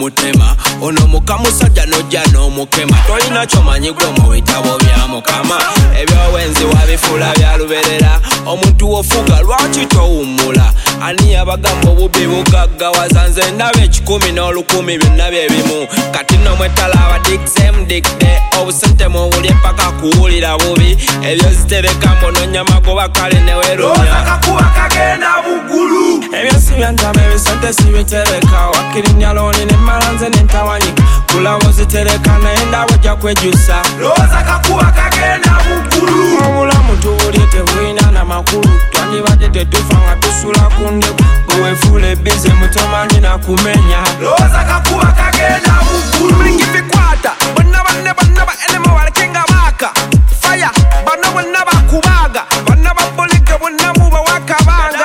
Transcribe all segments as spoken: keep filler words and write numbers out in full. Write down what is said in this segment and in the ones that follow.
mutema ono mukamusajja nojja n'omukema tolina kyomanyi gwe mu bitabo bya Mukama ebyowenzi wabifula bya luberera omuntu wofuga lwaki towummula ani abagamba obubi bugaggawaza nze ndaba ekikumi n'olukumi byonna bye bimu kati nno mwetala abadiksemdikde obusente mubulye paka kuwulira bubi ebyo zitereka mbononya magoba kale newerumya kakuba kagenda bugulu ebyo si byantama ebisente sibitereka wakirinya loni nemmala nze nentawanyika kulabo zitereka naye ndaba ojja kwejusa looza kakuba kagenda bugulu obulamu tubulye tebulina namakulu twandibadde tetufa nga tusula ku ndeku bwewefuula ebize mutomanyi nakumenya looza kakuba kagenda bugulu bulingi bikwata bonna banne bonna ba enemy balekenga baaka fire bano bonna bakubaga bonna babolike bonna muba wakabanga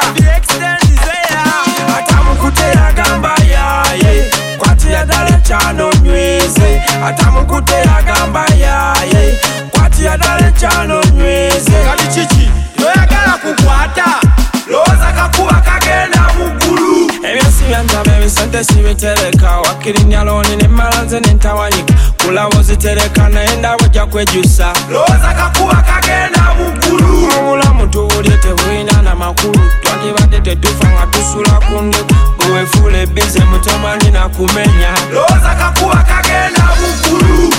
atamukute yagamba yaye kwatira ddala kyano nyweze atamukute yagamba yaye kwatira ddala kyano nyweze kati kiki toyagala kukwata looza kakuba kagenda bugulu ebyo si byantama ebisente sibitereka wakirinya loni nemmala nze nentawanyika kulabo zitereka naye ndaba ojja kwejusa looza kakuba kagenda bugulu obulamu tubulye tebulina namakulu twandibadde tetufa nga tusula ku ndeku bwewefuula ebize mutomanyi nakumenya looza kakuba kagenda bugulu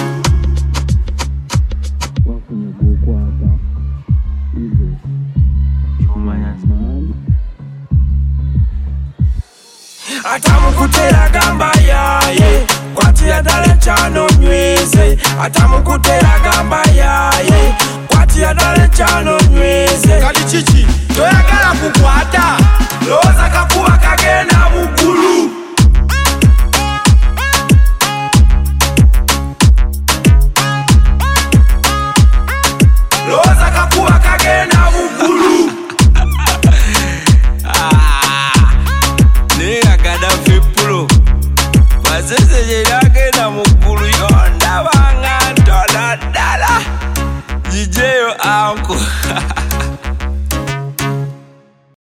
atamukute yagamba yaye kwatira ddala kyano nyweze atamukute yagamba yaye kwatira ddala kyano nyweze kati kiki toyagala kukwata looza kakuba kagenda bugulu looza kakuba kagenda bugulu Mazese yagenda mukulu yondabanga ntono ddala jijeyo anko